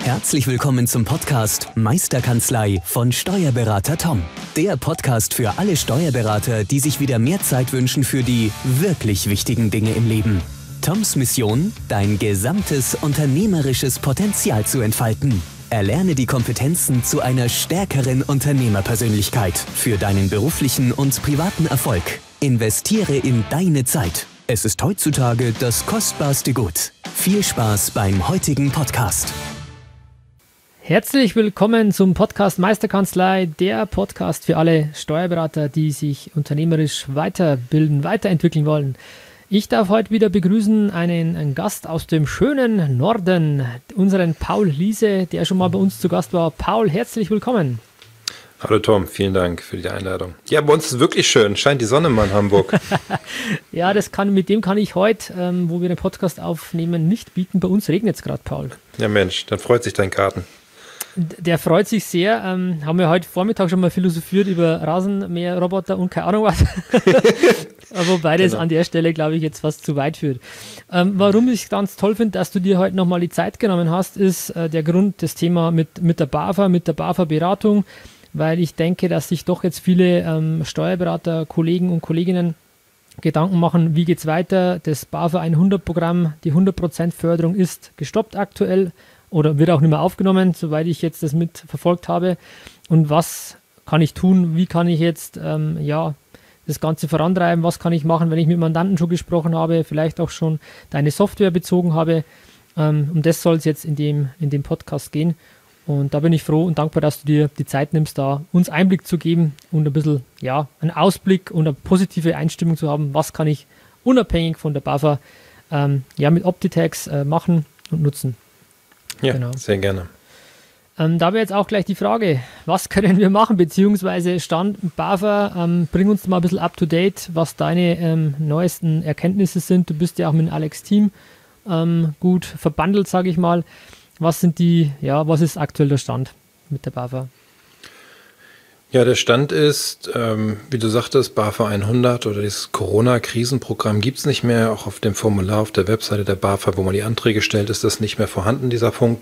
Herzlich willkommen zum Podcast Meisterkanzlei von Steuerberater Tom. Der Podcast für alle Steuerberater, die sich wieder mehr Zeit wünschen für die wirklich wichtigen Dinge im Leben. Toms Mission, dein gesamtes unternehmerisches Potenzial zu entfalten. Erlerne die Kompetenzen zu einer stärkeren Unternehmerpersönlichkeit für deinen beruflichen und privaten Erfolg. Investiere in deine Zeit. Es ist heutzutage das kostbarste Gut. Viel Spaß beim heutigen Podcast. Herzlich willkommen zum Podcast Meisterkanzlei, der Podcast für alle Steuerberater, die sich unternehmerisch weiterbilden, weiterentwickeln wollen. Ich darf heute wieder begrüßen einen Gast aus dem schönen Norden, unseren Paul Liese, der schon mal bei uns zu Gast war. Paul, herzlich willkommen. Hallo Tom, vielen Dank für die Einladung. Ja, bei uns ist es wirklich schön, scheint die Sonne mal in Hamburg. Ja, mit dem kann ich heute, wo wir den Podcast aufnehmen, nicht bieten. Bei uns regnet es gerade, Paul. Ja Mensch, dann freut sich dein Garten. Der freut sich sehr. Haben wir heute Vormittag schon mal philosophiert über Rasenmäherroboter und keine Ahnung was. Wobei das an der Stelle, glaube ich, jetzt fast zu weit führt. Warum ich ganz toll finde, dass du dir heute nochmal die Zeit genommen hast, ist der Grund, das Thema mit der BAFA-Beratung, weil ich denke, dass sich doch jetzt viele Steuerberater, Kollegen und Kolleginnen Gedanken machen, wie geht es weiter. Das BAFA 100-Programm, die 100% Förderung ist gestoppt aktuell oder wird auch nicht mehr aufgenommen, soweit ich jetzt das mitverfolgt habe. Und was kann ich tun? Wie kann ich jetzt das Ganze vorantreiben? Was kann ich machen, wenn ich mit Mandanten schon gesprochen habe, vielleicht auch schon deine Software bezogen habe? Um das soll es jetzt in dem Podcast gehen. Und da bin ich froh und dankbar, dass du dir die Zeit nimmst, da uns Einblick zu geben und ein bisschen einen Ausblick und eine positive Einstimmung zu haben. Was kann ich unabhängig von der BAFA mit Optitax machen und nutzen? Ja, genau. Sehr gerne. Da wäre jetzt auch gleich die Frage, was können wir machen, beziehungsweise Stand BAFA, bring uns mal ein bisschen up to date, was deine neuesten Erkenntnisse sind. Du bist ja auch mit dem Alex-Team gut verbandelt, sage ich mal. Was ist aktuell der Stand mit der BAFA? Ja, der Stand ist, wie du sagtest, BAFA 100 oder dieses Corona-Krisenprogramm gibt es nicht mehr. Auch auf dem Formular auf der Webseite der BAFA, wo man die Anträge stellt, ist das nicht mehr vorhanden, dieser Punkt.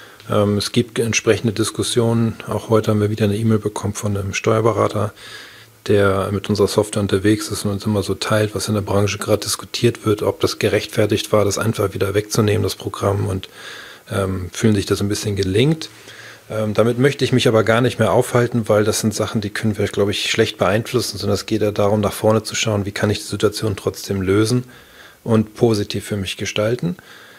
Es gibt entsprechende Diskussionen. Auch heute haben wir wieder eine E-Mail bekommen von einem Steuerberater, der mit unserer Software unterwegs ist und uns immer so teilt, was in der Branche gerade diskutiert wird, ob das gerechtfertigt war, das einfach wieder wegzunehmen, das Programm, und fühlen sich das ein bisschen gelingt. Damit möchte ich mich aber gar nicht mehr aufhalten, weil das sind Sachen, die können wir, glaube ich, schlecht beeinflussen, sondern es geht ja darum, nach vorne zu schauen, wie kann ich die Situation trotzdem lösen und positiv für mich gestalten.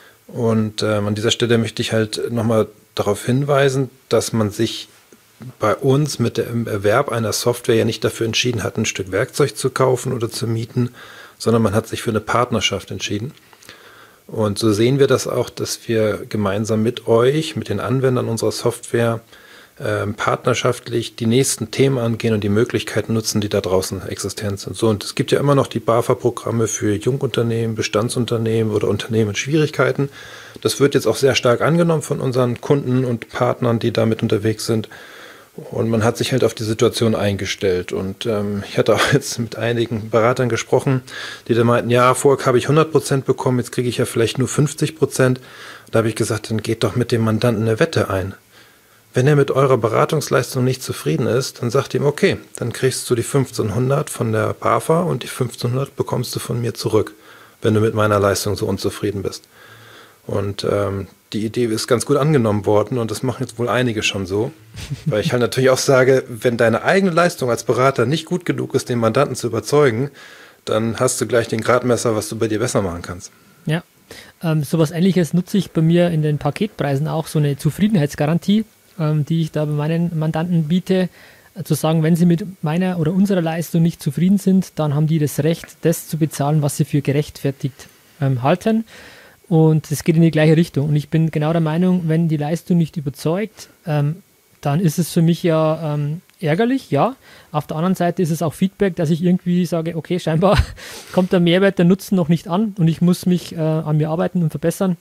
Und an dieser Stelle möchte ich halt nochmal darauf hinweisen, dass man sich bei uns mit dem Erwerb einer Software ja nicht dafür entschieden hat, ein Stück Werkzeug zu kaufen oder zu mieten, sondern man hat sich für eine Partnerschaft entschieden. Und so sehen wir das auch, dass wir gemeinsam mit euch, mit den Anwendern unserer Software, partnerschaftlich die nächsten Themen angehen und die Möglichkeiten nutzen, die da draußen existent sind. So, und es gibt ja immer noch die BAFA-Programme für Jungunternehmen, Bestandsunternehmen oder Unternehmen in Schwierigkeiten. Das wird jetzt auch sehr stark angenommen von unseren Kunden und Partnern, die damit unterwegs sind. Und man hat sich halt auf die Situation eingestellt. Und ich hatte auch jetzt mit einigen Beratern gesprochen, die da meinten, ja, vorher habe ich 100% bekommen, jetzt kriege ich ja vielleicht nur 50%. Da habe ich gesagt, dann geht doch mit dem Mandanten eine Wette ein. Wenn er mit eurer Beratungsleistung nicht zufrieden ist, dann sagt ihm, okay, dann kriegst du die 1500 von der BAFA und die 1500 bekommst du von mir zurück, wenn du mit meiner Leistung so unzufrieden bist. Und die Idee ist ganz gut angenommen worden und das machen jetzt wohl einige schon so, weil ich halt natürlich auch sage, wenn deine eigene Leistung als Berater nicht gut genug ist, den Mandanten zu überzeugen, dann hast du gleich den Gradmesser, was du bei dir besser machen kannst. Ja, sowas Ähnliches nutze ich bei mir in den Paketpreisen auch, so eine Zufriedenheitsgarantie, die ich da bei meinen Mandanten biete, zu sagen, wenn sie mit meiner oder unserer Leistung nicht zufrieden sind, dann haben die das Recht, das zu bezahlen, was sie für gerechtfertigt halten. Und es geht in die gleiche Richtung. Und ich bin genau der Meinung, wenn die Leistung nicht überzeugt, dann ist es für mich ja ärgerlich, ja. Auf der anderen Seite ist es auch Feedback, dass ich irgendwie sage, okay, scheinbar kommt der Mehrwert, der Nutzen noch nicht an und ich muss mich an mir arbeiten und verbessern.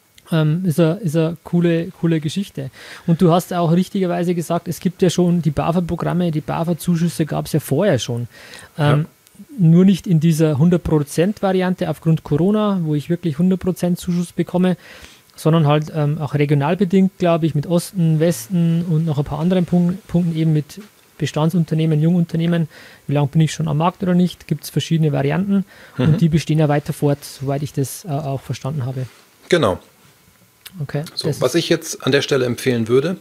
Ist eine coole Geschichte. Und du hast auch richtigerweise gesagt, es gibt ja schon die BAFA-Programme, die BAFA-Zuschüsse gab es ja vorher schon. Nur nicht in dieser 100%-Variante aufgrund Corona, wo ich wirklich 100% Zuschuss bekomme, sondern halt auch regional bedingt, glaube ich, mit Osten, Westen und noch ein paar anderen Punkten eben mit Bestandsunternehmen, Jungunternehmen. Wie lange bin ich schon am Markt oder nicht? Gibt es verschiedene Varianten und die bestehen ja weiter fort, soweit ich das auch verstanden habe. Genau. Okay. So, was ich jetzt an der Stelle empfehlen würde,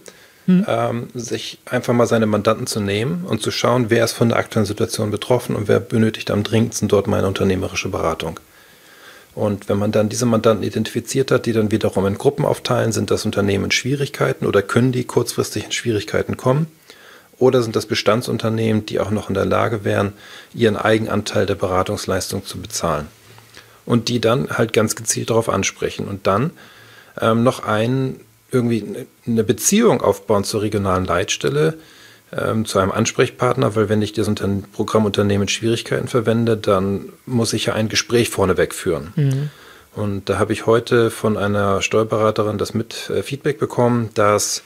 sich einfach mal seine Mandanten zu nehmen und zu schauen, wer ist von der aktuellen Situation betroffen und wer benötigt am dringendsten dort meine unternehmerische Beratung. Und wenn man dann diese Mandanten identifiziert hat, die dann wiederum in Gruppen aufteilen, sind das Unternehmen in Schwierigkeiten oder können die kurzfristig in Schwierigkeiten kommen? Oder sind das Bestandsunternehmen, die auch noch in der Lage wären, ihren Eigenanteil der Beratungsleistung zu bezahlen? Und die dann halt ganz gezielt darauf ansprechen und dann noch irgendwie eine Beziehung aufbauen zur regionalen Leitstelle, zu einem Ansprechpartner, weil wenn ich das Programmunternehmen Schwierigkeiten verwende, dann muss ich ja ein Gespräch vorneweg führen. Und da habe ich heute von einer Steuerberaterin das Feedback bekommen, dass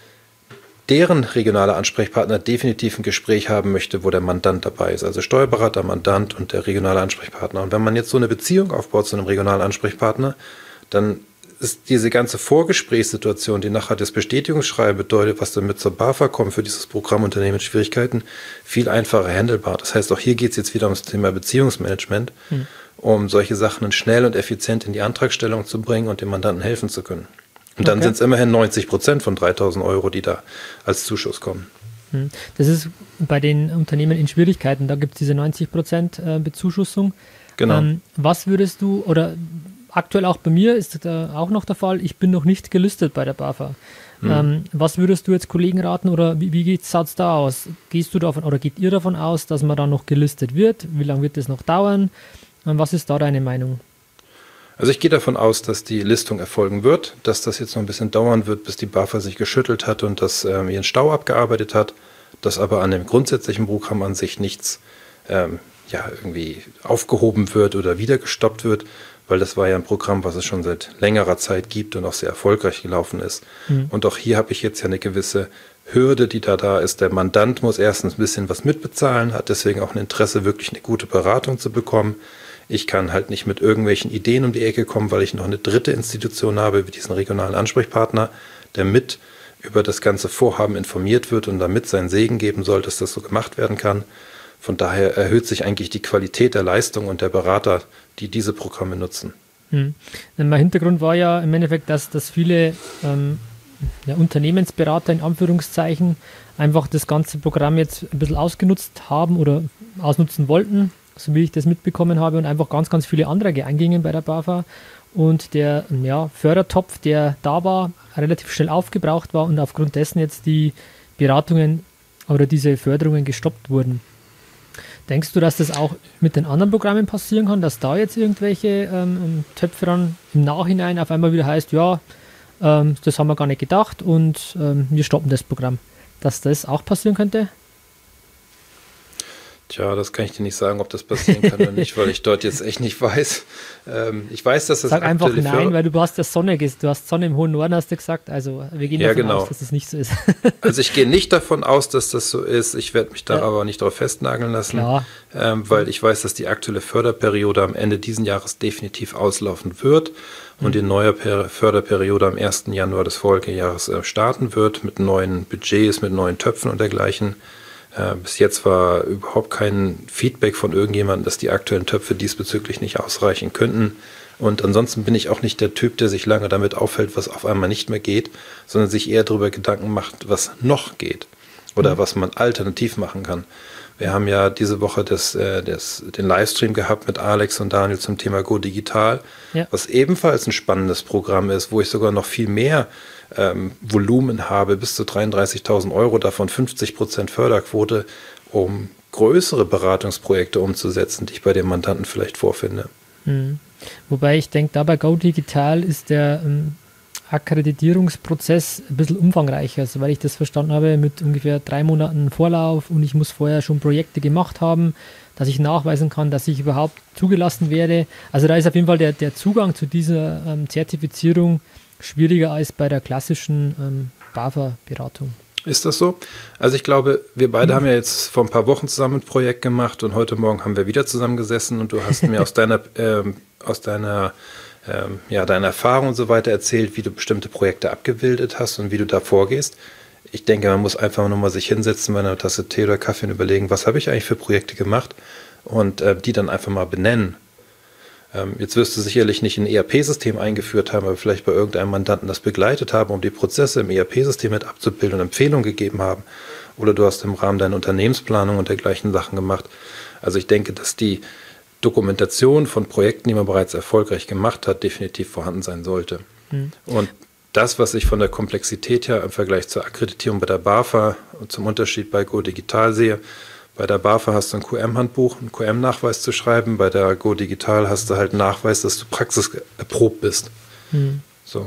deren regionaler Ansprechpartner definitiv ein Gespräch haben möchte, wo der Mandant dabei ist. Also Steuerberater, Mandant und der regionale Ansprechpartner. Und wenn man jetzt so eine Beziehung aufbaut zu einem regionalen Ansprechpartner, dann ist diese ganze Vorgesprächssituation, die nachher das Bestätigungsschreiben bedeutet, was damit zur BAFA kommt für dieses Programmunternehmen mit Schwierigkeiten, viel einfacher handelbar. Das heißt, auch hier geht es jetzt wieder ums Thema Beziehungsmanagement, um solche Sachen schnell und effizient in die Antragstellung zu bringen und dem Mandanten helfen zu können. Und dann sind es immerhin 90% von 3.000 Euro, die da als Zuschuss kommen. Das ist bei den Unternehmen in Schwierigkeiten, da gibt es diese 90% Bezuschussung. Genau. Was würdest du, oder aktuell auch bei mir ist auch noch der Fall, ich bin noch nicht gelistet bei der BAFA. Was würdest du jetzt Kollegen raten oder wie schaut es da aus? Gehst du davon oder geht ihr davon aus, dass man dann noch gelistet wird? Wie lange wird das noch dauern? Was ist da deine Meinung? Also ich gehe davon aus, dass die Listung erfolgen wird, dass das jetzt noch ein bisschen dauern wird, bis die BAFA sich geschüttelt hat und das ihren Stau abgearbeitet hat, dass aber an dem grundsätzlichen Programm an sich nichts irgendwie aufgehoben wird oder wieder gestoppt wird, weil das war ja ein Programm, was es schon seit längerer Zeit gibt und auch sehr erfolgreich gelaufen ist. Und auch hier habe ich jetzt ja eine gewisse Hürde, die da ist. Der Mandant muss erstens ein bisschen was mitbezahlen, hat deswegen auch ein Interesse, wirklich eine gute Beratung zu bekommen. Ich kann halt nicht mit irgendwelchen Ideen um die Ecke kommen, weil ich noch eine dritte Institution habe, wie diesen regionalen Ansprechpartner, der mit über das ganze Vorhaben informiert wird und damit seinen Segen geben soll, dass das so gemacht werden kann. Von daher erhöht sich eigentlich die Qualität der Leistung und der Berater, die diese Programme nutzen. Mein Hintergrund war ja im Endeffekt, dass viele Unternehmensberater in Anführungszeichen einfach das ganze Programm jetzt ein bisschen ausgenutzt haben oder ausnutzen wollten, so wie ich das mitbekommen habe, und einfach ganz, ganz viele Anträge eingingen bei der BAFA und der Fördertopf, der da war, relativ schnell aufgebraucht war und aufgrund dessen jetzt die Beratungen oder diese Förderungen gestoppt wurden. Denkst du, dass das auch mit den anderen Programmen passieren kann, dass da jetzt irgendwelche Töpfe dann im Nachhinein auf einmal wieder heißt, das haben wir gar nicht gedacht und wir stoppen das Programm, dass das auch passieren könnte? Tja, das kann ich dir nicht sagen, ob das passieren kann oder nicht, weil ich dort jetzt echt nicht weiß. Ich weiß, dass das Sag einfach nein, weil du hast ja Sonne, du hast Sonne im hohen Norden, hast du gesagt. Also wir gehen davon aus, dass es nicht so ist. Also ich gehe nicht davon aus, dass das so ist. Ich werde mich da aber nicht darauf festnageln lassen, weil ich weiß, dass die aktuelle Förderperiode am Ende dieses Jahres definitiv auslaufen wird und die neue Förderperiode am 1. Januar des Folgejahres starten wird mit neuen Budgets, mit neuen Töpfen und dergleichen. Bis jetzt war überhaupt kein Feedback von irgendjemandem, dass die aktuellen Töpfe diesbezüglich nicht ausreichen könnten. Und ansonsten bin ich auch nicht der Typ, der sich lange damit auffällt, was auf einmal nicht mehr geht, sondern sich eher darüber Gedanken macht, was noch geht oder was man alternativ machen kann. Wir haben ja diese Woche den Livestream gehabt mit Alex und Daniel zum Thema Go Digital, was ebenfalls ein spannendes Programm ist, wo ich sogar noch viel mehr Volumen habe, bis zu 33.000 Euro, davon 50% Förderquote, um größere Beratungsprojekte umzusetzen, die ich bei den Mandanten vielleicht vorfinde. Wobei ich denke, da bei Go Digital ist der Akkreditierungsprozess ein bisschen umfangreicher, soweit ich das verstanden habe, mit ungefähr 3 Monaten Vorlauf und ich muss vorher schon Projekte gemacht haben, dass ich nachweisen kann, dass ich überhaupt zugelassen werde. Also da ist auf jeden Fall der Zugang zu dieser Zertifizierung schwieriger als bei der klassischen BAFA-Beratung. Ist das so? Also ich glaube, wir beide haben ja jetzt vor ein paar Wochen zusammen ein Projekt gemacht und heute Morgen haben wir wieder zusammengesessen und du hast mir aus deiner deine Erfahrungen und so weiter erzählt, wie du bestimmte Projekte abgebildet hast und wie du da vorgehst. Ich denke, man muss einfach nur mal sich hinsetzen bei einer Tasse Tee oder Kaffee und überlegen, was habe ich eigentlich für Projekte gemacht und die dann einfach mal benennen. Jetzt wirst du sicherlich nicht ein ERP-System eingeführt haben, aber vielleicht bei irgendeinem Mandanten das begleitet haben, um die Prozesse im ERP-System mit abzubilden und Empfehlungen gegeben haben. Oder du hast im Rahmen deiner Unternehmensplanung und dergleichen Sachen gemacht. Also ich denke, dass die Dokumentation von Projekten, die man bereits erfolgreich gemacht hat, definitiv vorhanden sein sollte. Und das, was ich von der Komplexität her im Vergleich zur Akkreditierung bei der BAFA und zum Unterschied bei Go Digital sehe, bei der BAFA hast du ein QM-Handbuch, einen QM-Nachweis zu schreiben, bei der Go Digital hast du halt einen Nachweis, dass du praxiserprobt bist. So.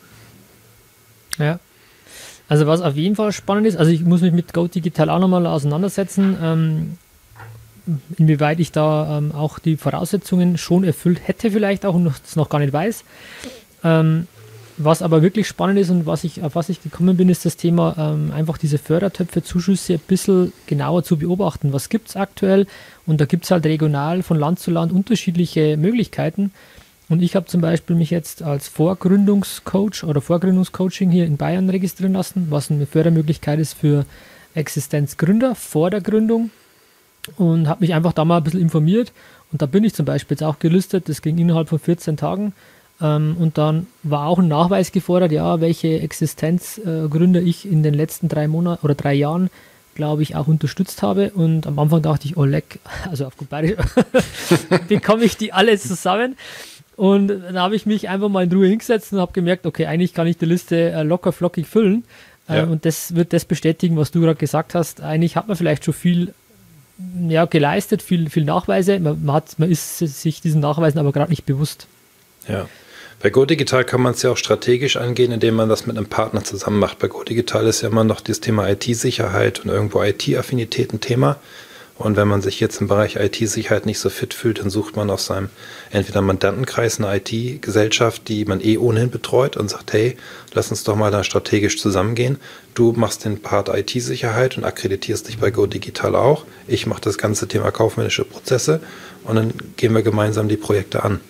Ja. Also was auf jeden Fall spannend ist, also ich muss mich mit Go Digital auch nochmal auseinandersetzen, inwieweit ich da auch die Voraussetzungen schon erfüllt hätte vielleicht auch und das noch gar nicht weiß. Was aber wirklich spannend ist und auf was ich gekommen bin, ist das Thema einfach diese Fördertöpfe, Zuschüsse ein bisschen genauer zu beobachten. Was gibt es aktuell? Und da gibt es halt regional von Land zu Land unterschiedliche Möglichkeiten. Und ich habe zum Beispiel mich jetzt als Vorgründungscoach oder Vorgründungscoaching hier in Bayern registrieren lassen, was eine Fördermöglichkeit ist für Existenzgründer vor der Gründung. Und habe mich einfach da mal ein bisschen informiert. Und da bin ich zum Beispiel jetzt auch gelistet. Das ging innerhalb von 14 Tagen. Und dann war auch ein Nachweis gefordert, ja, welche Existenzgründer ich in den letzten 3 Monaten oder 3 Jahren, glaube ich, auch unterstützt habe. Und am Anfang dachte ich, oh leck, also auf gut Bayerisch, bekomme ich die alle zusammen. Und dann habe ich mich einfach mal in Ruhe hingesetzt und habe gemerkt, okay, eigentlich kann ich die Liste locker flockig füllen. Ja. Und das wird das bestätigen, was du gerade gesagt hast. Eigentlich hat man vielleicht schon viel geleistet, viel Nachweise. Man ist sich diesen Nachweisen aber gerade nicht bewusst. Ja. Bei Go Digital kann man es ja auch strategisch angehen, indem man das mit einem Partner zusammen macht. Bei Go Digital ist ja immer noch das Thema IT-Sicherheit und irgendwo IT-Affinität ein Thema. Und wenn man sich jetzt im Bereich IT-Sicherheit nicht so fit fühlt, dann sucht man aus seinem entweder Mandantenkreis eine IT-Gesellschaft, die man ohnehin betreut und sagt, hey, lass uns doch mal da strategisch zusammengehen. Du machst den Part IT-Sicherheit und akkreditierst dich bei Go Digital auch. Ich mache das ganze Thema kaufmännische Prozesse und dann gehen wir gemeinsam die Projekte an.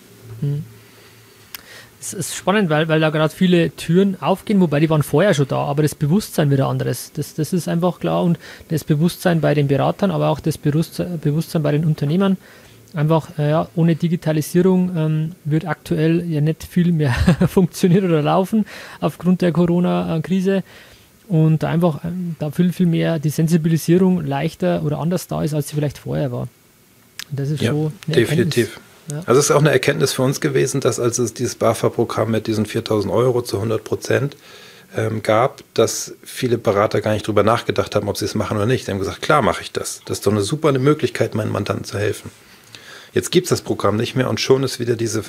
Es ist spannend, weil da gerade viele Türen aufgehen, wobei die waren vorher schon da, aber das Bewusstsein wieder anderes. Das ist einfach klar und das Bewusstsein bei den Beratern, aber auch das Bewusstsein bei den Unternehmern. Einfach, ohne Digitalisierung wird aktuell ja nicht viel mehr funktionieren oder laufen aufgrund der Corona-Krise und einfach da viel mehr die Sensibilisierung leichter oder anders da ist, als sie vielleicht vorher war. Und das ist schon definitiv. Ja. Also es ist auch eine Erkenntnis für uns gewesen, dass als es dieses BAFA-Programm mit diesen 4.000 Euro zu 100% gab, dass viele Berater gar nicht drüber nachgedacht haben, ob sie es machen oder nicht. Sie haben gesagt, klar mache ich das. Das ist doch eine super Möglichkeit, meinen Mandanten zu helfen. Jetzt gibt es das Programm nicht mehr und schon ist wieder diese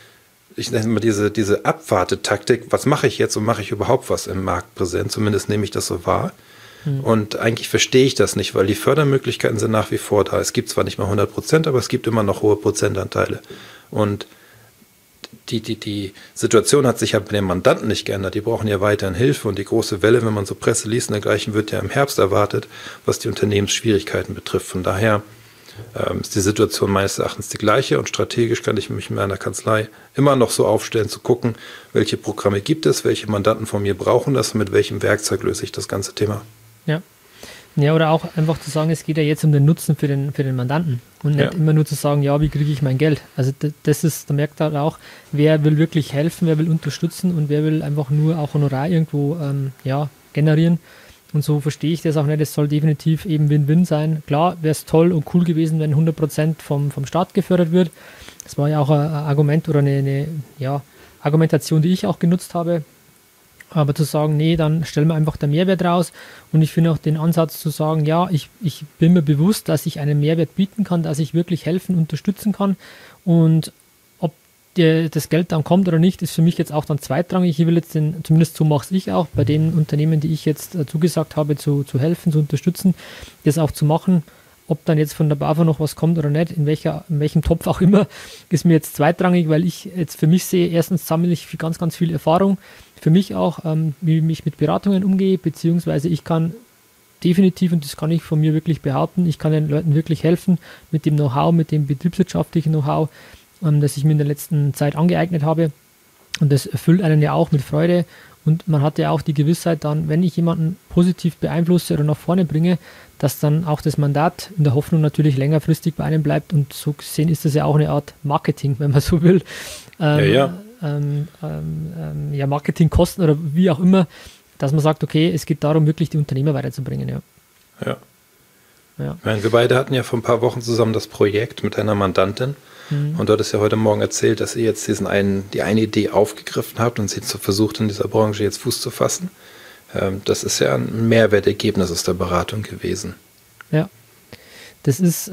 Abwartetaktik, was mache ich jetzt und mache ich überhaupt was im Markt präsent, zumindest nehme ich das so wahr. Und eigentlich verstehe ich das nicht, weil die Fördermöglichkeiten sind nach wie vor da. Es gibt zwar nicht mal 100%, aber es gibt immer noch hohe Prozentanteile. Und die Situation hat sich ja bei den Mandanten nicht geändert. Die brauchen ja weiterhin Hilfe und die große Welle, wenn man so Presse liest und dergleichen, wird ja im Herbst erwartet, was die Unternehmensschwierigkeiten betrifft. Von daher ist die Situation meines Erachtens die gleiche und strategisch kann ich mich in meiner Kanzlei immer noch so aufstellen, zu gucken, welche Programme gibt es, welche Mandanten von mir brauchen das und mit welchem Werkzeug löse ich das ganze Thema. Ja, oder auch einfach zu sagen, es geht ja jetzt um den Nutzen für den Mandanten und nicht immer nur zu sagen, ja, wie kriege ich mein Geld? Also da merkt halt auch, wer will wirklich helfen, wer will unterstützen und wer will einfach nur auch Honorar irgendwo generieren. Und so verstehe ich das auch nicht. Es soll definitiv eben Win-Win sein. Klar, wäre es toll und cool gewesen, wenn 100% vom Staat gefördert wird. Das war ja auch ein Argument oder eine Argumentation, die ich auch genutzt habe. Aber zu sagen, nee, dann stellen wir einfach den Mehrwert raus. Und ich finde auch den Ansatz zu sagen, ja, ich bin mir bewusst, dass ich einen Mehrwert bieten kann, dass ich wirklich helfen, unterstützen kann. Und ob das Geld dann kommt oder nicht, ist für mich jetzt auch dann zweitrangig. Ich will jetzt zumindest so mache ich auch, bei den Unternehmen, die ich jetzt zugesagt habe, zu helfen, zu unterstützen, das auch zu machen. Ob dann jetzt von der BAFA noch was kommt oder nicht, in welchem Topf auch immer, ist mir jetzt zweitrangig, weil ich jetzt für mich sehe, erstens sammle ich ganz, ganz viel Erfahrung, für mich auch, wie ich mit Beratungen umgehe, beziehungsweise ich kann definitiv, und das kann ich von mir wirklich behaupten, ich kann den Leuten wirklich helfen mit dem Know-how, mit dem betriebswirtschaftlichen Know-how, das ich mir in der letzten Zeit angeeignet habe. Und das erfüllt einen ja auch mit Freude. Und man hat ja auch die Gewissheit dann, wenn ich jemanden positiv beeinflusse oder nach vorne bringe, dass dann auch das Mandat in der Hoffnung natürlich längerfristig bei einem bleibt. Und so gesehen ist das ja auch eine Art Marketing, wenn man so will. Marketingkosten oder wie auch immer, dass man sagt, okay, es geht darum, wirklich die Unternehmer weiterzubringen. Ja. Ich meine, wir beide hatten ja vor ein paar Wochen zusammen das Projekt mit einer Mandantin. Und du hattest ja heute Morgen erzählt, dass ihr jetzt die eine Idee aufgegriffen habt und sie versucht, in dieser Branche jetzt Fuß zu fassen. Das ist ja ein Mehrwertergebnis aus der Beratung gewesen. Ja, das ist,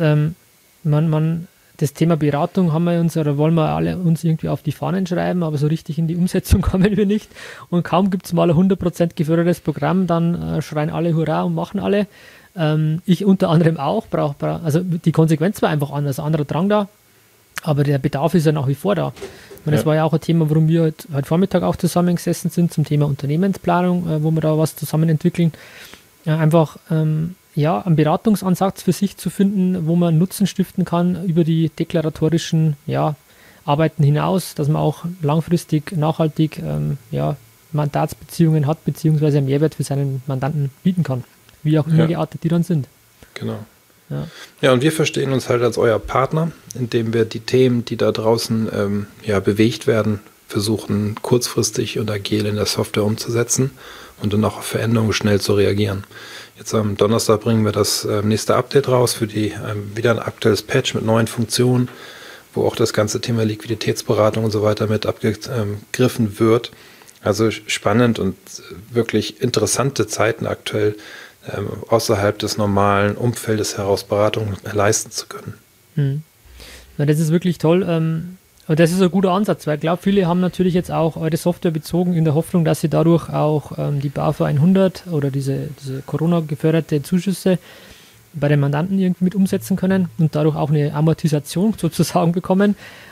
das Thema Beratung haben wir uns, oder wollen wir alle uns irgendwie auf die Fahnen schreiben, aber so richtig in die Umsetzung kommen wir nicht. Und kaum gibt es mal ein 100% gefördertes Programm, dann schreien alle Hurra und machen alle. Ich unter anderem auch, also die Konsequenz war einfach anders, anderer Drang da. Aber der Bedarf ist ja nach wie vor da. Und das war ja auch ein Thema, warum wir heute Vormittag auch zusammengesessen sind zum Thema Unternehmensplanung, wo wir da was zusammen entwickeln. Einfach einen Beratungsansatz für sich zu finden, wo man Nutzen stiften kann über die deklaratorischen Arbeiten hinaus, dass man auch langfristig, nachhaltig Mandatsbeziehungen hat, beziehungsweise einen Mehrwert für seinen Mandanten bieten kann. Wie auch immer geartet die dann sind. Genau. Ja, und wir verstehen uns halt als euer Partner, indem wir die Themen, die da draußen bewegt werden, versuchen kurzfristig und agil in der Software umzusetzen und dann auch auf Veränderungen schnell zu reagieren. Jetzt am Donnerstag bringen wir das nächste Update raus für die wieder ein aktuelles Patch mit neuen Funktionen, wo auch das ganze Thema Liquiditätsberatung und so weiter mit abgegriffen wird. Also spannend und wirklich interessante Zeiten aktuell, außerhalb des normalen Umfeldes heraus Beratung leisten zu können. Ja, das ist wirklich toll. Und das ist ein guter Ansatz, weil ich glaube, viele haben natürlich jetzt auch eure Software bezogen in der Hoffnung, dass sie dadurch auch die BAFA 100 oder diese Corona-geförderte Zuschüsse bei den Mandanten irgendwie mit umsetzen können und dadurch auch eine Amortisation sozusagen bekommen.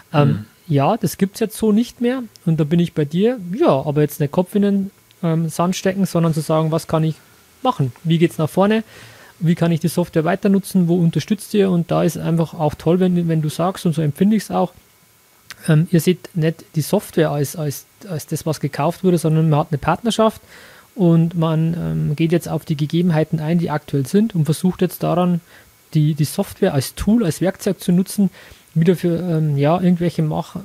Ja, das gibt es jetzt so nicht mehr und da bin ich bei dir. Ja, aber jetzt nicht Kopf in den Sand stecken, sondern zu sagen, was kann ich machen? Wie geht es nach vorne? Wie kann ich die Software weiter nutzen? Wo unterstützt ihr? Und da ist einfach auch toll, wenn du sagst, und so empfinde ich es auch, ihr seht nicht die Software als das, was gekauft wurde, sondern man hat eine Partnerschaft und man geht jetzt auf die Gegebenheiten ein, die aktuell sind und versucht jetzt daran, die Software als Tool, als Werkzeug zu nutzen, wieder für irgendwelche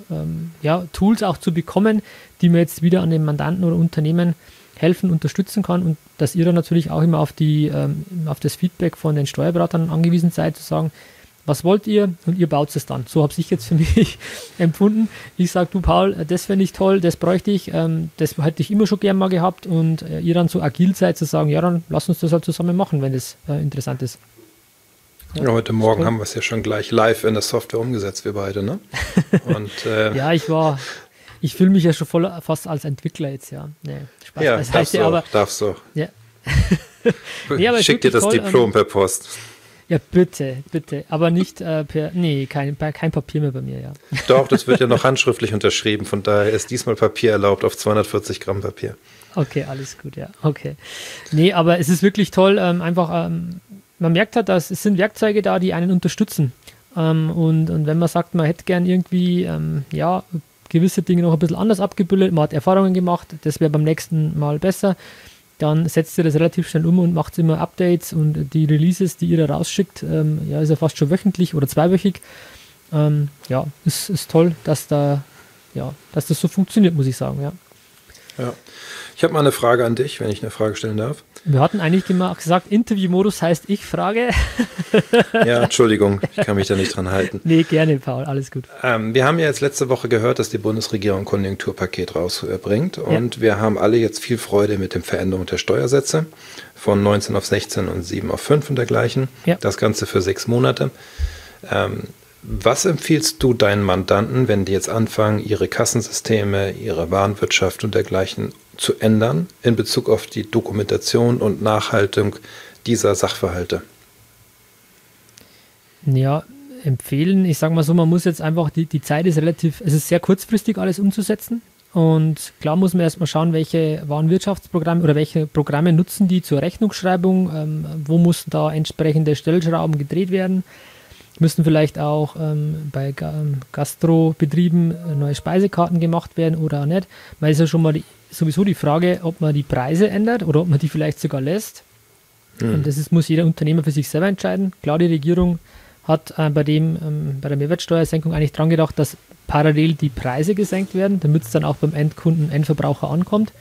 Tools auch zu bekommen, die man jetzt wieder an den Mandanten oder Unternehmen helfen, unterstützen kann und dass ihr dann natürlich auch immer auf das Feedback von den Steuerberatern angewiesen seid, zu sagen, was wollt ihr? Und ihr baut es dann. So habe ich jetzt für mich empfunden. Ich sage, du Paul, das fände ich toll, das bräuchte ich, das hätte ich immer schon gern mal gehabt und ihr dann so agil seid zu sagen, ja, dann lass uns das halt zusammen machen, wenn das interessant ist. Ja, heute Morgen haben wir es ja schon gleich live in der Software umgesetzt, wir beide, ne? Und, ja, ich fühle mich ja schon fast als Entwickler jetzt, ja. Nee, Spaß. Ja, das heißt darfst du. Ja. Nee, schick dir das toll, Diplom per Post. Ja, bitte. Aber nicht kein Papier mehr bei mir, ja. Doch, das wird ja noch handschriftlich unterschrieben, von daher ist diesmal Papier erlaubt auf 240 Gramm Papier. Okay, alles gut, ja. Okay. Nee, aber es ist wirklich toll, man merkt halt, dass es sind Werkzeuge da, die einen unterstützen. Und wenn man sagt, man hätte gern irgendwie, gewisse Dinge noch ein bisschen anders abgebildet, man hat Erfahrungen gemacht, das wäre beim nächsten Mal besser, dann setzt ihr das relativ schnell um und macht immer Updates und die Releases, die ihr da rausschickt, ist ja fast schon wöchentlich oder zweiwöchig. Ist toll, dass das so funktioniert, muss ich sagen, ja. Ja. Ich habe mal eine Frage an dich, wenn ich eine Frage stellen darf. Wir hatten eigentlich gesagt, Interviewmodus heißt ich frage. Ja, Entschuldigung, ich kann mich da nicht dran halten. Nee, gerne, Paul, alles gut. Wir haben ja jetzt letzte Woche gehört, dass die Bundesregierung ein Konjunkturpaket rausbringt und wir haben alle jetzt viel Freude mit der Veränderung der Steuersätze von 19 auf 16 und 7 auf 5 und dergleichen. Ja. Das Ganze für 6 Monate. Was empfiehlst du deinen Mandanten, wenn die jetzt anfangen, ihre Kassensysteme, ihre Warenwirtschaft und dergleichen zu ändern in Bezug auf die Dokumentation und Nachhaltung dieser Sachverhalte? Ja, empfehlen, ich sage mal so, man muss jetzt einfach, die Zeit ist es ist sehr kurzfristig alles umzusetzen und klar muss man erstmal schauen, welche Warenwirtschaftsprogramme oder welche Programme nutzen die zur Rechnungsschreibung, wo mussten da entsprechende Stellschrauben gedreht werden. müssen vielleicht auch bei Gastrobetrieben neue Speisekarten gemacht werden oder auch nicht. Man ist ja schon mal sowieso die Frage, ob man die Preise ändert oder ob man die vielleicht sogar lässt. Und das muss jeder Unternehmer für sich selber entscheiden. Klar, die Regierung hat bei der Mehrwertsteuersenkung eigentlich dran gedacht, dass parallel die Preise gesenkt werden, damit es dann auch beim Endverbraucher ankommt.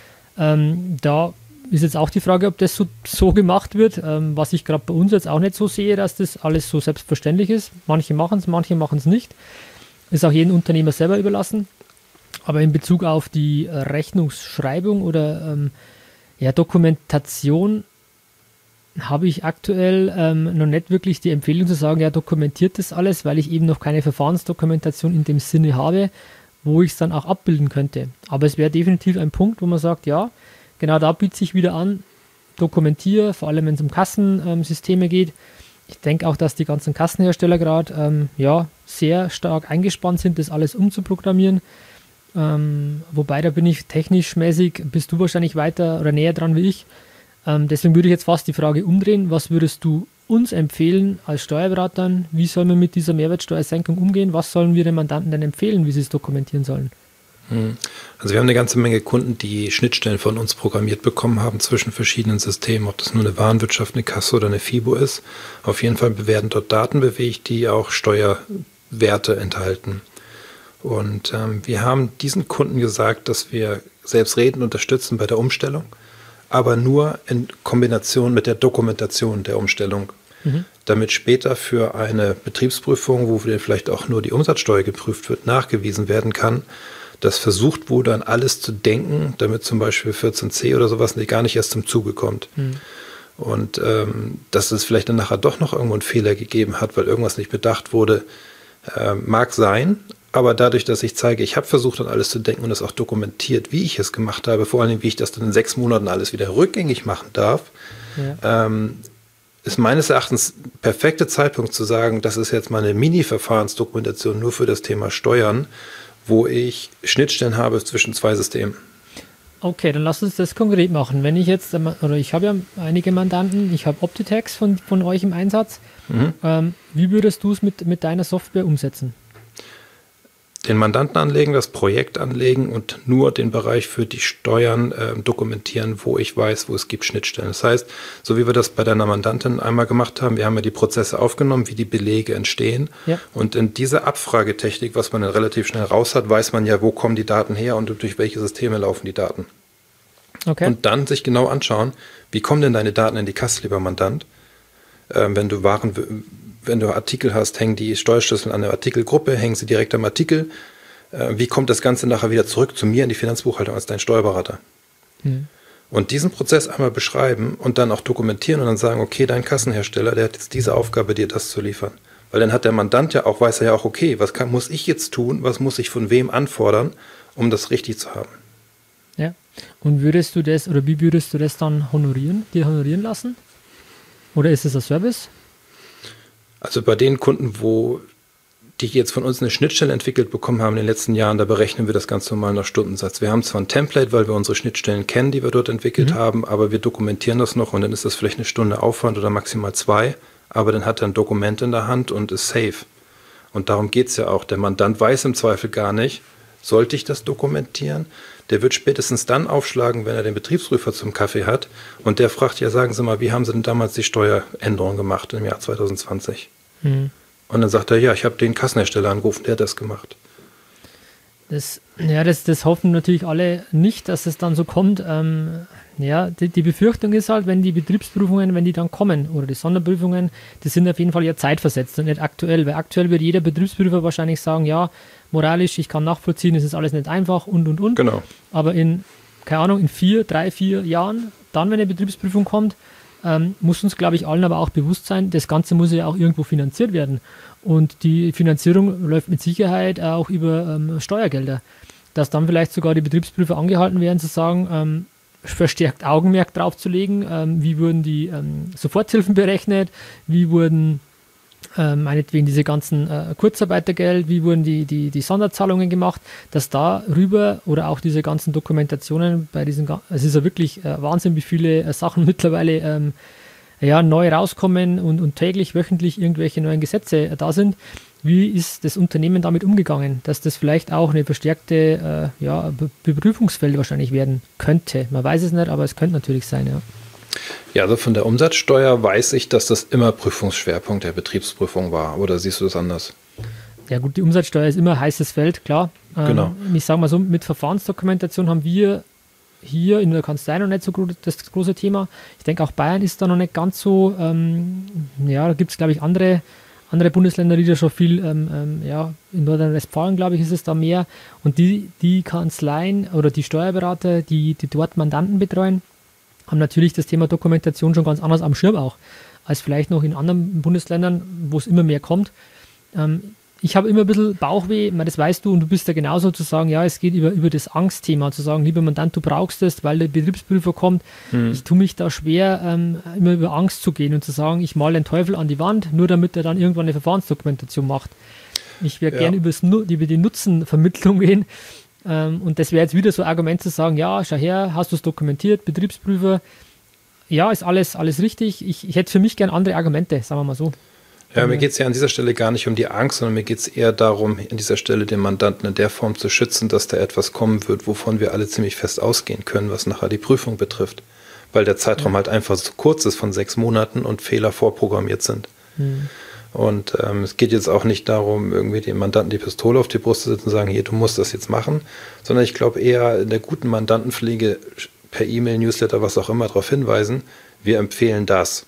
Da ist jetzt auch die Frage, ob das so gemacht wird, was ich gerade bei uns jetzt auch nicht so sehe, dass das alles so selbstverständlich ist. Manche machen es nicht. Ist auch jedem Unternehmer selber überlassen. Aber in Bezug auf die Rechnungsschreibung oder Dokumentation habe ich aktuell noch nicht wirklich die Empfehlung zu sagen, ja, dokumentiert das alles, weil ich eben noch keine Verfahrensdokumentation in dem Sinne habe, wo ich es dann auch abbilden könnte. Aber es wäre definitiv ein Punkt, wo man sagt, ja, genau da bietet sich wieder an, dokumentiere, vor allem wenn es um Kassensysteme geht. Ich denke auch, dass die ganzen Kassenhersteller gerade sehr stark eingespannt sind, das alles umzuprogrammieren. Wobei, da bin ich technisch mäßig, bist du wahrscheinlich weiter oder näher dran wie ich. Deswegen würde ich jetzt fast die Frage umdrehen, was würdest du uns empfehlen als Steuerberatern? Wie sollen wir mit dieser Mehrwertsteuersenkung umgehen? Was sollen wir den Mandanten denn empfehlen, wie sie es dokumentieren sollen? Also wir haben eine ganze Menge Kunden, die Schnittstellen von uns programmiert bekommen haben zwischen verschiedenen Systemen, ob das nur eine Warenwirtschaft, eine Kasse oder eine FIBO ist. Auf jeden Fall werden dort Daten bewegt, die auch Steuerwerte enthalten. Und wir haben diesen Kunden gesagt, dass wir selbstredend unterstützen bei der Umstellung, aber nur in Kombination mit der Dokumentation der Umstellung, damit später für eine Betriebsprüfung, wo vielleicht auch nur die Umsatzsteuer geprüft wird, nachgewiesen werden kann, dass versucht wurde, an alles zu denken, damit zum Beispiel 14c oder sowas gar nicht erst zum Zuge kommt. Und dass es vielleicht dann nachher doch noch irgendwo einen Fehler gegeben hat, weil irgendwas nicht bedacht wurde, mag sein. Aber dadurch, dass ich zeige, ich habe versucht, an alles zu denken und es auch dokumentiert, wie ich es gemacht habe, vor allem, wie ich das dann in 6 Monaten alles wieder rückgängig machen darf, ist meines Erachtens ein perfekter Zeitpunkt zu sagen, das ist jetzt mal eine Mini-Verfahrensdokumentation nur für das Thema Steuern, wo ich Schnittstellen habe zwischen 2 Systemen. Okay, dann lass uns das konkret machen. Wenn ich jetzt, oder ich habe ja einige Mandanten, ich habe Optitex von euch im Einsatz. Wie würdest du es mit deiner Software umsetzen? Den Mandanten anlegen, das Projekt anlegen und nur den Bereich für die Steuern dokumentieren, wo ich weiß, wo es gibt Schnittstellen. Das heißt, so wie wir das bei deiner Mandantin einmal gemacht haben, wir haben ja die Prozesse aufgenommen, wie die Belege entstehen. Ja. Und in dieser Abfragetechnik, was man dann relativ schnell raus hat, weiß man ja, wo kommen die Daten her und durch welche Systeme laufen die Daten. Okay. Und dann sich genau anschauen, wie kommen denn deine Daten in die Kasse, lieber Mandant? Wenn du Artikel hast, hängen die Steuerschlüssel an der Artikelgruppe, hängen sie direkt am Artikel. Wie kommt das Ganze nachher wieder zurück zu mir in die Finanzbuchhaltung als dein Steuerberater? Und diesen Prozess einmal beschreiben und dann auch dokumentieren und dann sagen, okay, dein Kassenhersteller, der hat jetzt diese Aufgabe, dir das zu liefern. Weil dann hat der Mandant ja auch, weiß er ja auch, okay, was muss ich jetzt tun, was muss ich von wem anfordern, um das richtig zu haben. Ja, und wie würdest du das dann dir honorieren lassen? Oder ist es ein Service? Also bei den Kunden, die jetzt von uns eine Schnittstelle entwickelt bekommen haben in den letzten Jahren, da berechnen wir das ganz normal nach Stundensatz. Wir haben zwar ein Template, weil wir unsere Schnittstellen kennen, die wir dort entwickelt haben, aber wir dokumentieren das noch und dann ist das vielleicht 1 Stunde Aufwand oder maximal 2, aber dann hat er ein Dokument in der Hand und ist safe. Und darum geht es ja auch. Der Mandant weiß im Zweifel gar nicht, sollte ich das dokumentieren? Der wird spätestens dann aufschlagen, wenn er den Betriebsprüfer zum Kaffee hat und der fragt, ja, sagen Sie mal, wie haben Sie denn damals die Steueränderung gemacht im Jahr 2020? Und dann sagt er, ja, ich habe den Kassenhersteller angerufen, der hat das gemacht. Das hoffen natürlich alle nicht, dass es dann so kommt. Die Befürchtung ist halt, wenn die Betriebsprüfungen, wenn die dann kommen oder die Sonderprüfungen, die sind auf jeden Fall ja zeitversetzt und nicht aktuell, weil aktuell wird jeder Betriebsprüfer wahrscheinlich sagen, ja, moralisch, ich kann nachvollziehen, es ist alles nicht einfach und. Genau. Aber in 3, 4 Jahren, dann, wenn eine Betriebsprüfung kommt, muss uns, glaube ich, allen aber auch bewusst sein, das Ganze muss ja auch irgendwo finanziert werden. Und die Finanzierung läuft mit Sicherheit auch über Steuergelder. Dass dann vielleicht sogar die Betriebsprüfer angehalten werden, zu sagen, verstärkt Augenmerk drauf zu legen, wie wurden die Soforthilfen berechnet, wie wurden meinetwegen diese ganzen Kurzarbeitergeld, wie wurden die Sonderzahlungen gemacht, dass darüber oder auch diese ganzen Dokumentationen bei diesen, es ist ja wirklich Wahnsinn, wie viele Sachen mittlerweile neu rauskommen und täglich, wöchentlich irgendwelche neuen Gesetze da sind. Wie ist das Unternehmen damit umgegangen, dass das vielleicht auch eine verstärkte Beprüfungsfeld wahrscheinlich werden könnte? Man weiß es nicht, aber es könnte natürlich sein, ja. Ja, also von der Umsatzsteuer weiß ich, dass das immer Prüfungsschwerpunkt der Betriebsprüfung war. Oder siehst du das anders? Ja gut, die Umsatzsteuer ist immer ein heißes Feld, klar. Genau. Ich sage mal so, mit Verfahrensdokumentation haben wir hier in der Kanzlei noch nicht so das große Thema. Ich denke, auch Bayern ist da noch nicht ganz so, da gibt es, glaube ich, andere Bundesländer, die da schon viel, in Nordrhein-Westfalen, glaube ich, ist es da mehr. Und die Kanzleien oder die Steuerberater, die dort Mandanten betreuen, haben natürlich das Thema Dokumentation schon ganz anders am Schirm auch, als vielleicht noch in anderen Bundesländern, wo es immer mehr kommt. Ich habe immer ein bisschen Bauchweh, das weißt du, und du bist ja genauso, zu sagen, ja, es geht über das Angstthema, zu sagen, lieber Mandant, du brauchst es, weil der Betriebsprüfer kommt. Ich tue mich da schwer, immer über Angst zu gehen und zu sagen, ich male den Teufel an die Wand, nur damit er dann irgendwann eine Verfahrensdokumentation macht. Ich wäre gerne über die Nutzenvermittlung gehen. Und das wäre jetzt wieder so ein Argument zu sagen, ja, schau her, hast du es dokumentiert, Betriebsprüfer, ja, ist alles richtig. Ich hätte für mich gern andere Argumente, sagen wir mal so. Ja, mir geht es ja an dieser Stelle gar nicht um die Angst, sondern mir geht es eher darum, an dieser Stelle den Mandanten in der Form zu schützen, dass da etwas kommen wird, wovon wir alle ziemlich fest ausgehen können, was nachher die Prüfung betrifft. Weil der Zeitraum halt einfach so kurz ist von 6 Monaten und Fehler vorprogrammiert sind. Und es geht jetzt auch nicht darum, irgendwie dem Mandanten die Pistole auf die Brust zu setzen und sagen, hier, du musst das jetzt machen, sondern ich glaube eher in der guten Mandantenpflege per E-Mail, Newsletter, was auch immer, darauf hinweisen, wir empfehlen das.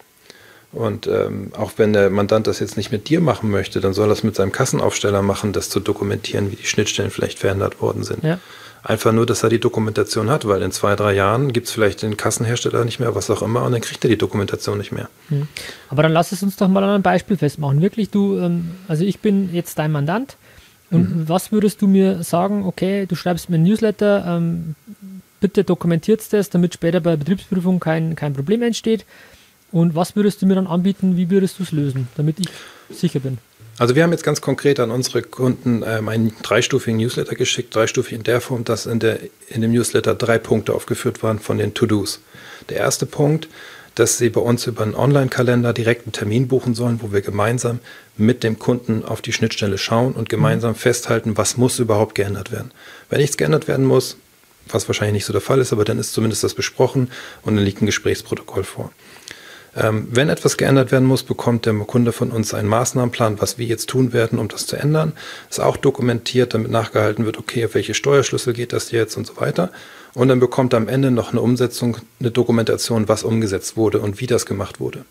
Und auch wenn der Mandant das jetzt nicht mit dir machen möchte, dann soll er es mit seinem Kassenaufsteller machen, das zu dokumentieren, wie die Schnittstellen vielleicht verändert worden sind. Ja. Einfach nur, dass er die Dokumentation hat, weil in 2-3 Jahren gibt es vielleicht den Kassenhersteller nicht mehr, was auch immer, und dann kriegt er die Dokumentation nicht mehr. Aber dann lass es uns doch mal an einem Beispiel festmachen. Wirklich, also ich bin jetzt dein Mandant, und was würdest du mir sagen, okay, du schreibst mir ein Newsletter, bitte dokumentiert das, damit später bei der Betriebsprüfung kein Problem entsteht. Und was würdest du mir dann anbieten, wie würdest du es lösen, damit ich sicher bin? Also wir haben jetzt ganz konkret an unsere Kunden einen 3-stufigen Newsletter geschickt, 3-stufig in der Form, dass in dem Newsletter 3 Punkte aufgeführt waren von den To-Dos. Der erste Punkt, dass sie bei uns über einen Online-Kalender direkt einen Termin buchen sollen, wo wir gemeinsam mit dem Kunden auf die Schnittstelle schauen und gemeinsam festhalten, was muss überhaupt geändert werden. Wenn nichts geändert werden muss, was wahrscheinlich nicht so der Fall ist, aber dann ist zumindest das besprochen und dann liegt ein Gesprächsprotokoll vor. Wenn etwas geändert werden muss, bekommt der Kunde von uns einen Maßnahmenplan, was wir jetzt tun werden, um das zu ändern. Ist auch dokumentiert, damit nachgehalten wird, okay, auf welche Steuerschlüssel geht das jetzt und so weiter. Und dann bekommt er am Ende noch eine Umsetzung, eine Dokumentation, was umgesetzt wurde und wie das gemacht wurde.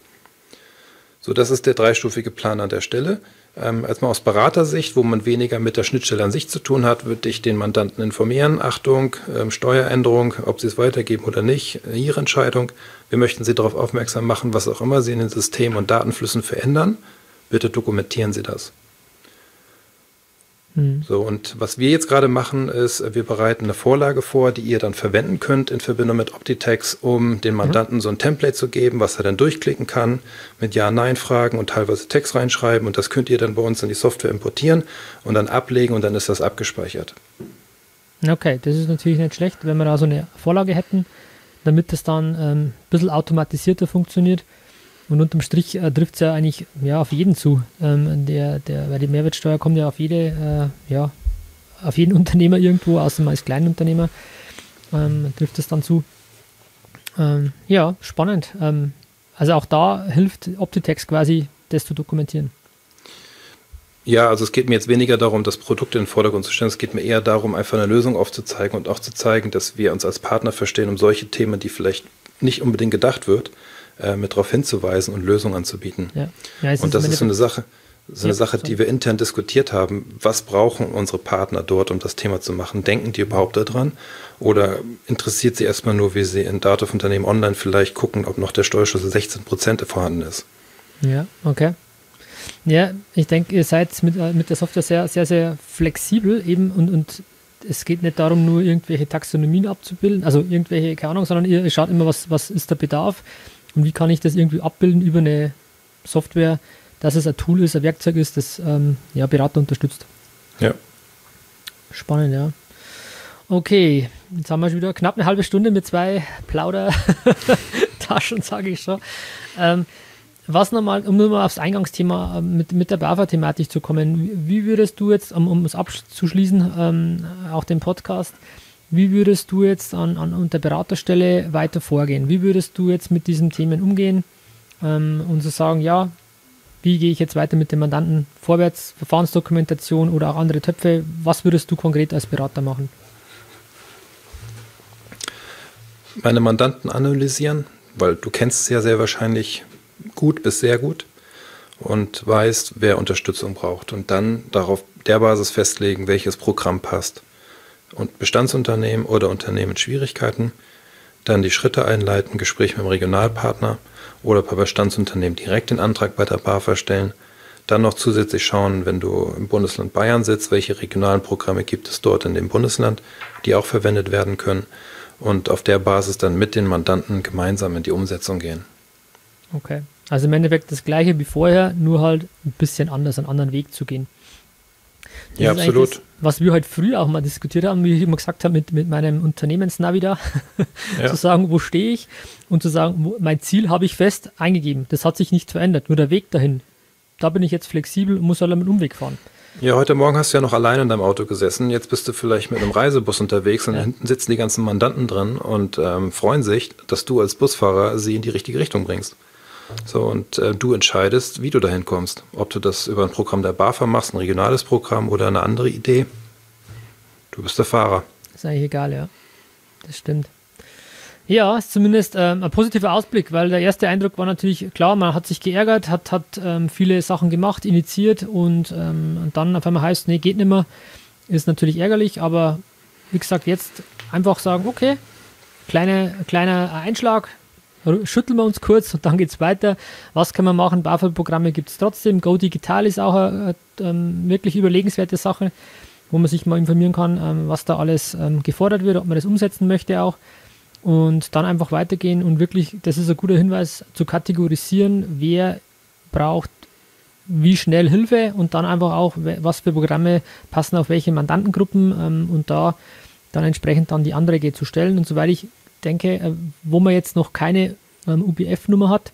So, das ist der 3-stufige Plan an der Stelle. Als mal aus Beratersicht, wo man weniger mit der Schnittstelle an sich zu tun hat, würde ich den Mandanten informieren. Achtung, Steueränderung, ob sie es weitergeben oder nicht, Ihre Entscheidung. Wir möchten Sie darauf aufmerksam machen, was auch immer Sie in den Systemen und Datenflüssen verändern. Bitte dokumentieren Sie das. So, und was wir jetzt gerade machen, ist, wir bereiten eine Vorlage vor, die ihr dann verwenden könnt in Verbindung mit Optitex, um den Mandanten so ein Template zu geben, was er dann durchklicken kann, mit Ja-Nein-Fragen und teilweise Text reinschreiben, und das könnt ihr dann bei uns in die Software importieren und dann ablegen, und dann ist das abgespeichert. Okay, das ist natürlich nicht schlecht, wenn wir da so eine Vorlage hätten, damit das dann ein bisschen automatisierter funktioniert. Und unterm Strich trifft es ja eigentlich auf jeden zu. Weil die Mehrwertsteuer kommt ja auf auf jeden Unternehmer irgendwo, außer man ist Kleinunternehmer, trifft es dann zu. Spannend. Also auch da hilft Optitex quasi, das zu dokumentieren. Ja, also es geht mir jetzt weniger darum, das Produkt in den Vordergrund zu stellen. Es geht mir eher darum, einfach eine Lösung aufzuzeigen und auch zu zeigen, dass wir uns als Partner verstehen, um solche Themen, die vielleicht nicht unbedingt gedacht wird, mit darauf hinzuweisen und Lösungen anzubieten. Ja, und das ist so eine Sache, die wir intern diskutiert haben. Was brauchen unsere Partner dort, um das Thema zu machen? Denken die überhaupt daran? Oder interessiert sie erstmal nur, wie sie in Dativ-Unternehmen online vielleicht gucken, ob noch der Steuerschlüssel 16% vorhanden ist? Ja, okay. Ja, ich denke, ihr seid mit der Software sehr, sehr, sehr flexibel eben, und es geht nicht darum, nur irgendwelche Taxonomien abzubilden, also irgendwelche, keine Ahnung, sondern ihr schaut immer, was ist der Bedarf und wie kann ich das irgendwie abbilden über eine Software, dass es ein Tool ist, ein Werkzeug ist, das Berater unterstützt. Ja. Spannend, ja. Okay, jetzt haben wir schon wieder knapp eine halbe Stunde mit 2 Plaudertagen Taschen, sage ich schon. Was nochmal, um nur mal aufs Eingangsthema mit der BAFA-Thematik zu kommen, wie würdest du jetzt, um es abzuschließen, auch den Podcast, wie würdest du jetzt an der Beraterstelle weiter vorgehen? Wie würdest du jetzt mit diesen Themen umgehen und so sagen, ja, wie gehe ich jetzt weiter mit dem Mandanten vorwärts, Verfahrensdokumentation oder auch andere Töpfe, was würdest du konkret als Berater machen? Meine Mandanten analysieren, weil du kennst es ja sehr wahrscheinlich gut bis sehr gut und weißt, wer Unterstützung braucht und dann darauf der Basis festlegen, welches Programm passt. Und Bestandsunternehmen oder Unternehmen mit Schwierigkeiten, dann die Schritte einleiten, Gespräch mit dem Regionalpartner oder bei Bestandsunternehmen direkt den Antrag bei der BAFA stellen. Dann noch zusätzlich schauen, wenn du im Bundesland Bayern sitzt, welche regionalen Programme gibt es dort in dem Bundesland, die auch verwendet werden können und auf der Basis dann mit den Mandanten gemeinsam in die Umsetzung gehen. Okay, also im Endeffekt das Gleiche wie vorher, nur halt ein bisschen anders, einen anderen Weg zu gehen. Das ja, absolut. Das, was wir heute früh auch mal diskutiert haben, wie ich immer gesagt habe, mit meinem Unternehmensnavi da, zu sagen, wo stehe ich und zu sagen, mein Ziel habe ich fest eingegeben. Das hat sich nicht verändert, nur der Weg dahin. Da bin ich jetzt flexibel und muss halt einen Umweg fahren. Ja, heute Morgen hast du ja noch alleine in deinem Auto gesessen. Jetzt bist du vielleicht mit einem Reisebus unterwegs und hinten sitzen die ganzen Mandanten drin und freuen sich, dass du als Busfahrer sie in die richtige Richtung bringst. So, und du entscheidest, wie du dahin kommst. Ob du das über ein Programm der BAFA machst, ein regionales Programm oder eine andere Idee. Du bist der Fahrer. Ist eigentlich egal, ja. Das stimmt. Ja, ist zumindest ein positiver Ausblick, weil der erste Eindruck war natürlich, klar, man hat sich geärgert, hat viele Sachen gemacht, initiiert und dann auf einmal heißt, nee, geht nicht mehr. Ist natürlich ärgerlich, aber wie gesagt, jetzt einfach sagen, okay, kleiner Einschlag, schütteln wir uns kurz und dann geht es weiter. Was kann man machen? BAFA-Programme gibt es trotzdem. Go Digital ist auch eine wirklich überlegenswerte Sache, wo man sich mal informieren kann, was da alles gefordert wird, ob man das umsetzen möchte auch. Und dann einfach weitergehen und wirklich, das ist ein guter Hinweis, zu kategorisieren, wer braucht wie schnell Hilfe und dann einfach auch, was für Programme passen auf welche Mandantengruppen und da dann entsprechend dann die Anträge zu stellen. Und soweit ich denke, wo man jetzt noch keine UBF-Nummer hat,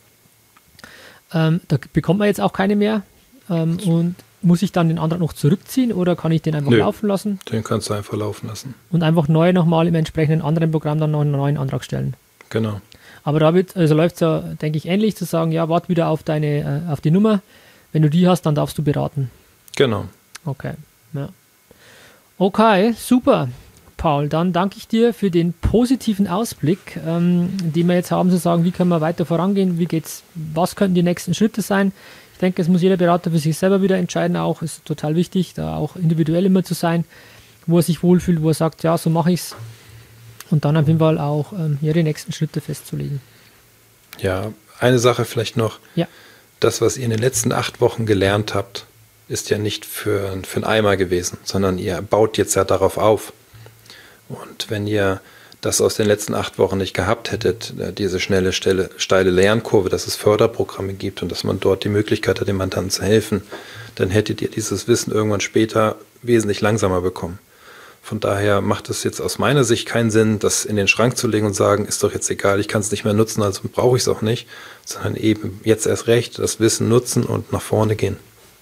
da bekommt man jetzt auch keine mehr. Und muss ich dann den Antrag noch zurückziehen oder kann ich den einfach laufen lassen? Den kannst du einfach laufen lassen. Und einfach neu nochmal im entsprechenden anderen Programm dann noch einen neuen Antrag stellen. Genau. Aber da läuft es ja, denke ich, ähnlich zu sagen, ja, warte wieder auf die Nummer. Wenn du die hast, dann darfst du beraten. Genau. Okay, ja. Okay, super. Paul, dann danke ich dir für den positiven Ausblick, den wir jetzt haben, zu sagen, wie können wir weiter vorangehen, was könnten die nächsten Schritte sein. Ich denke, es muss jeder Berater für sich selber wieder entscheiden, auch ist total wichtig, da auch individuell immer zu sein, wo er sich wohlfühlt, wo er sagt, ja, so mache ich es. Und dann auf jeden Fall auch die nächsten Schritte festzulegen. Ja, eine Sache vielleicht noch. Ja. Das, was ihr in den letzten 8 Wochen gelernt habt, ist ja nicht für einen Eimer gewesen, sondern ihr baut jetzt ja darauf auf. Und wenn ihr das aus den letzten 8 Wochen nicht gehabt hättet, diese steile Lernkurve, dass es Förderprogramme gibt und dass man dort die Möglichkeit hat, dem Mandanten zu helfen, dann hättet ihr dieses Wissen irgendwann später wesentlich langsamer bekommen. Von daher macht es jetzt aus meiner Sicht keinen Sinn, das in den Schrank zu legen und sagen, ist doch jetzt egal, ich kann es nicht mehr nutzen, also brauche ich es auch nicht, sondern eben jetzt erst recht das Wissen nutzen und nach vorne gehen.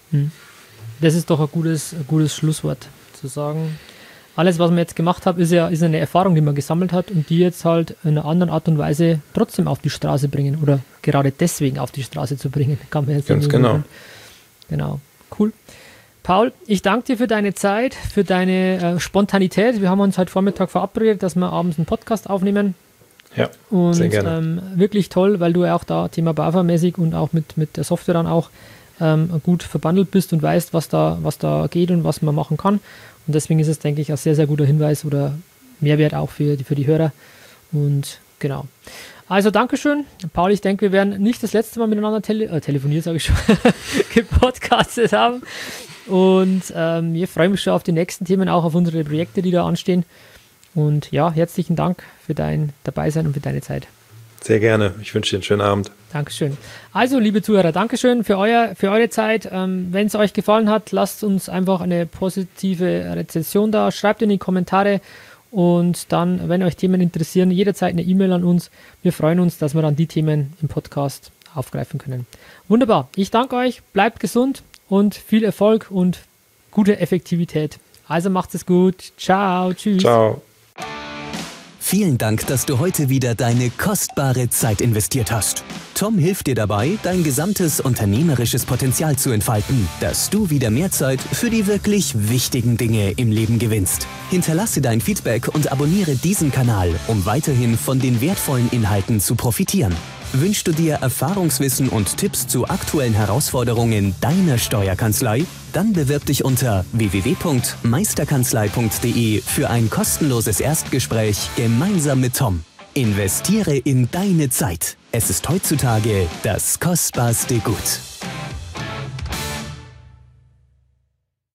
Das ist doch ein gutes Schlusswort, zu sagen, alles, was man jetzt gemacht hat, ist eine Erfahrung, die man gesammelt hat und die jetzt halt in einer anderen Art und Weise trotzdem auf die Straße bringen oder gerade deswegen auf die Straße zu bringen. Kann man jetzt ganz genau. Genau, cool. Paul, ich danke dir für deine Zeit, für deine Spontanität. Wir haben uns heute Vormittag verabredet, dass wir abends einen Podcast aufnehmen. Ja, und, sehr gerne. Wirklich toll, weil du ja auch da Thema BAFA-mäßig und auch mit der Software dann auch gut verbandelt bist und weißt, was da geht und was man machen kann. Und deswegen ist es, denke ich, ein sehr, sehr guter Hinweis oder Mehrwert auch für die Hörer. Und genau. Also Dankeschön. Paul, ich denke, wir werden nicht das letzte Mal miteinander telefoniert, sage ich schon, gepodcastet haben. Und ich freue mich schon auf die nächsten Themen, auch auf unsere Projekte, die da anstehen. Und ja, herzlichen Dank für dein Dabeisein und für deine Zeit. Sehr gerne. Ich wünsche dir einen schönen Abend. Dankeschön. Also, liebe Zuhörer, Dankeschön für eure Zeit. Wenn es euch gefallen hat, lasst uns einfach eine positive Rezension da. Schreibt in die Kommentare Und dann, wenn euch Themen interessieren, jederzeit eine E-Mail an uns. Wir freuen uns, dass wir dann die Themen im Podcast aufgreifen können. Wunderbar. Ich danke euch, bleibt gesund und viel Erfolg und gute Effektivität. Also macht es gut. Ciao. Tschüss. Ciao. Vielen Dank, dass du heute wieder deine kostbare Zeit investiert hast. Tom hilft dir dabei, dein gesamtes unternehmerisches Potenzial zu entfalten, dass du wieder mehr Zeit für die wirklich wichtigen Dinge im Leben gewinnst. Hinterlasse dein Feedback und abonniere diesen Kanal, um weiterhin von den wertvollen Inhalten zu profitieren. Wünschst du dir Erfahrungswissen und Tipps zu aktuellen Herausforderungen deiner Steuerkanzlei? Dann bewirb dich unter www.meisterkanzlei.de für ein kostenloses Erstgespräch gemeinsam mit Tom. Investiere in deine Zeit. Es ist heutzutage das kostbarste Gut.